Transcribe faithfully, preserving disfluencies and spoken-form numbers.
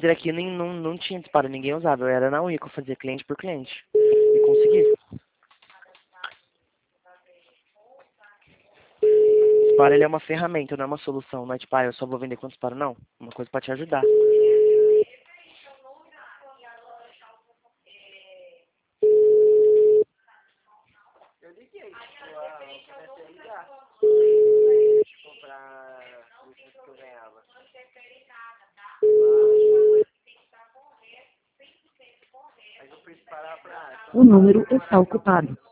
laser aqui nem, não, não tinha disparo, ninguém usava. Eu era na unha que eu fazia cliente por cliente. E consegui. Disparo ele é uma ferramenta, não é uma solução. Não é tipo, ah, eu só vou vender com disparo, não. Uma coisa pra te ajudar. Eu liguei, tipo, a comecei a ligar. Tipo, pra últimos que eu ganhava. Mas eu fui disparar pra... O número está ocupado.